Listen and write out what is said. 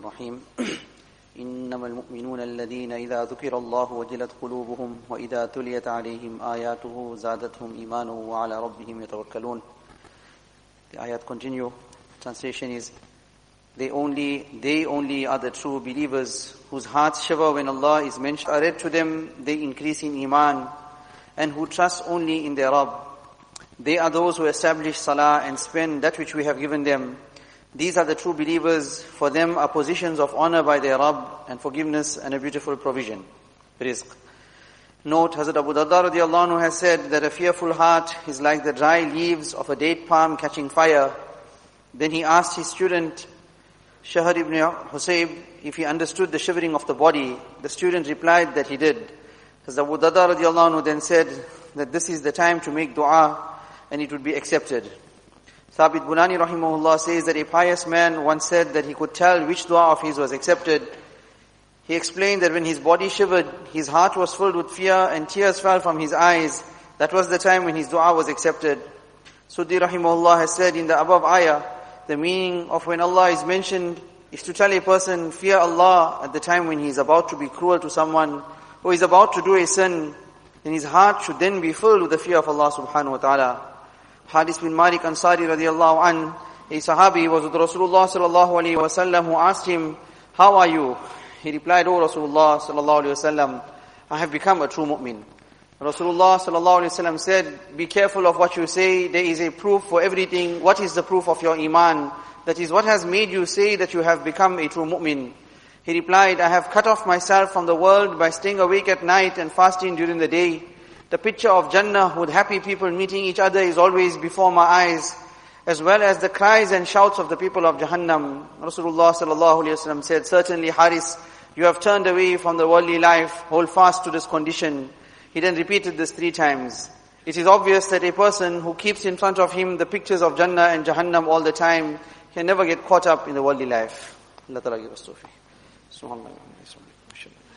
الرحيم إنما المؤمنون الذين إذا ذكر الله وجلت قلوبهم وإذا تليت عليهم آياته زادتهم إيمانا وعلى ربهم يتوكلون. The ayat continue. Translation is, They only are the true believers whose hearts shiver when Allah is mentioned. Are read to them, they increase in iman, and who trust only in their Rabb. They are those who establish salah and spend that which we have given them. These are the true believers. For them are positions of honor by their Rabb and forgiveness and a beautiful provision. Rizq. Note, Hazrat Abu Darda radiallahu anhu has said that a fearful heart is like the dry leaves of a date palm catching fire. Then he asked his student, Shahr ibn Husayb, if he understood the shivering of the body. The student replied that he did. Hazrat Abu Darda radiallahu anhu then said that this is the time to make dua and it would be accepted. Thabit Bunani rahimahullah says that a pious man once said that he could tell which dua of his was accepted. He explained that when his body shivered, his heart was filled with fear and tears fell from his eyes. That was the time when his dua was accepted. Suddi rahimahullah has said in the above ayah, the meaning of when Allah is mentioned is to tell a person, fear Allah at the time when he is about to be cruel to someone or is about to do a sin, then his heart should then be filled with the fear of Allah subhanahu wa ta'ala. Hadith bin Malik Ansari radiallahu an, a sahabi was with Rasulullah sallallahu alayhi wa sallam who asked him, how are you? He replied, O Rasulullah sallallahu alayhi wa sallam, I have become a true mu'min. Rasulullah sallallahu alayhi wa sallam said, be careful of what you say, there is a proof for everything. What is the proof of your iman? That is what has made you say that you have become a true mu'min. He replied, I have cut off myself from the world by staying awake at night and fasting during the day. The picture of Jannah with happy people meeting each other is always before my eyes, as well as the cries and shouts of the people of Jahannam. Rasulullah sallallahu alayhi wa sallam said, certainly Haris, you have turned away from the worldly life, hold fast to this condition. He then repeated this 3 times. It is obvious that a person who keeps in front of him the pictures of Jannah and Jahannam all the time can never get caught up in the worldly life. Allah Ta'ala give us tawfiq. Subhanallah.